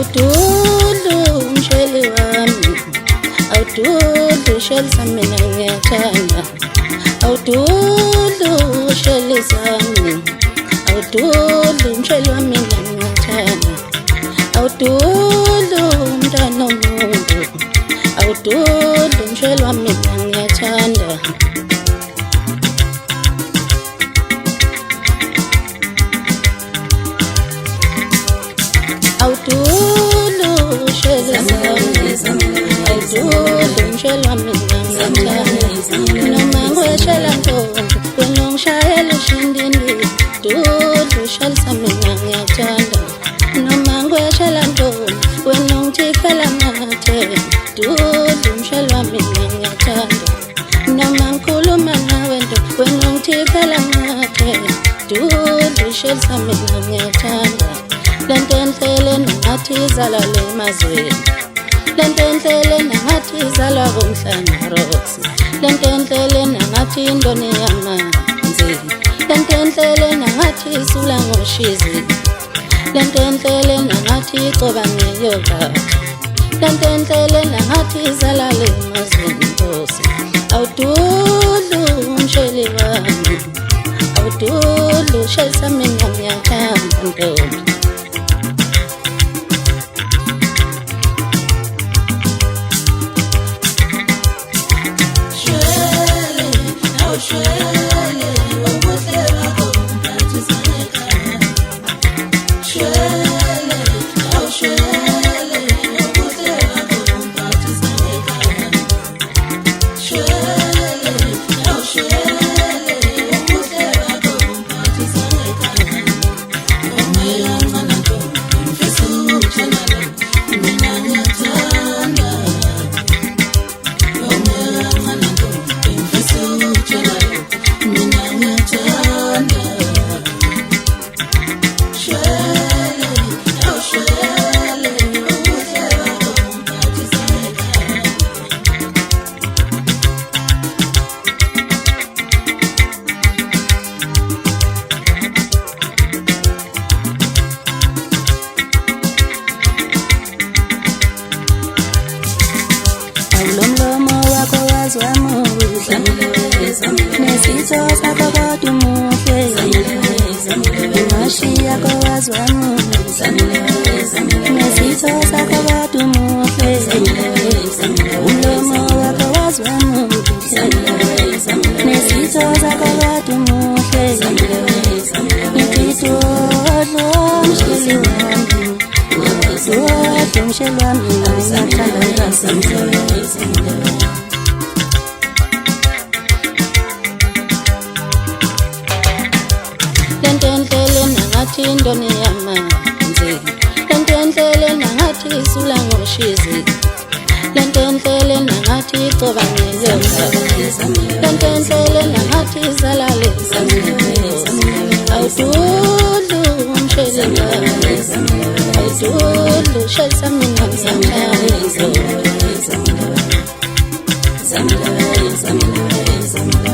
awududu msheli wami, awududu sheli sami ngiyathanda, awududu sheli sami, awududu msheli wami ngiyathanda, awududu mntwana womuntu, awududu msheli wami ngiyathanda. Awududu sheli sami, awududu msheli wami ngiyathanda, noma ngweshela ntombi wena ungishayela ushindini, dudu sheli sami ngiyathanda, noma ngweshela ntombi wena ungithikela mathe, dudu msheli wami ngiyathanda, noma ngikhuluma nawe ntombi wena ungithikela mathe, dudu sheli sami ngiyathanda. Lentenhlele nangathi izala le mazweni, lentenhlele nangathi izala komhlana Roxy, lentenhlele nangathi indone yamanzi, lentenhlele nangathi isula ngoshizi, lentenhlele nangathi icoba ngeyokathi, lentenhlele nangathi izala le mazweni Nkosi. Awududu msheli wami, awududu sheli sami ngiyathanda ntombi. Nesitho sakho kodwa umuhle, imashi yakho wazwami, nesitho sakho kodwa umuhle, umlomo wakho wazwami, nesitho sakho kodwa umuhle, impilo msheli wami, msheli wami ngiyathanda ngiyathanda. Lentenhlele nangathi indone yamanzi, lentenhlele nangathi isula ngoshizi, lentenhlele nangathi icoba ngeyokathi, lentenhlele nangathi izala le mazweni. Awududu msheli wami, awududu sheli sami ngiyathanda.